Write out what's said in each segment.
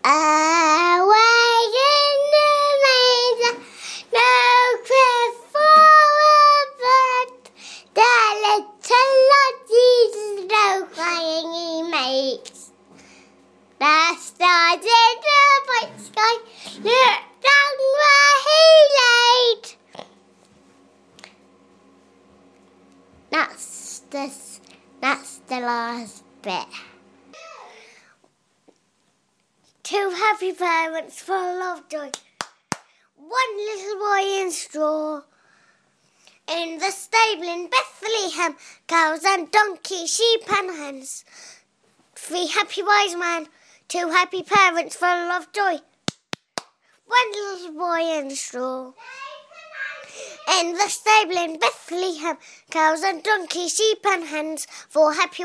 Away in the maze, no crib for a bird. The little Lottie's no crying he makes. The stars in the bright sky look down where he laid. That's the last bit. Two happy parents full of joy. One little boy in straw. In the stable in Bethlehem, cows and donkeys, sheep and hens. Three happy wise men, two happy parents full of joy. One little boy in straw. In the stable in Bethlehem, cows and donkeys, sheep and hens. Four happy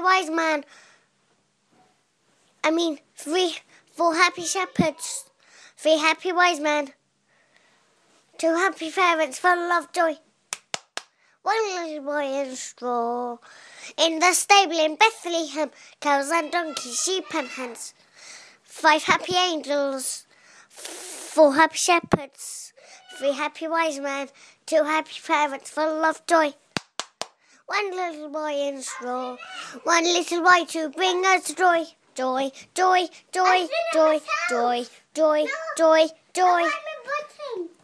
shepherds, three happy wise men, two happy parents full of joy. One little boy in straw. In the stable in Bethlehem, cows and donkeys, sheep and hens. Five happy angels, four happy shepherds, three happy wise men, two happy parents full of joy. One little boy in straw. One little boy to bring us joy. Joy, joy, joy, joy, joy, joy, joy, joy.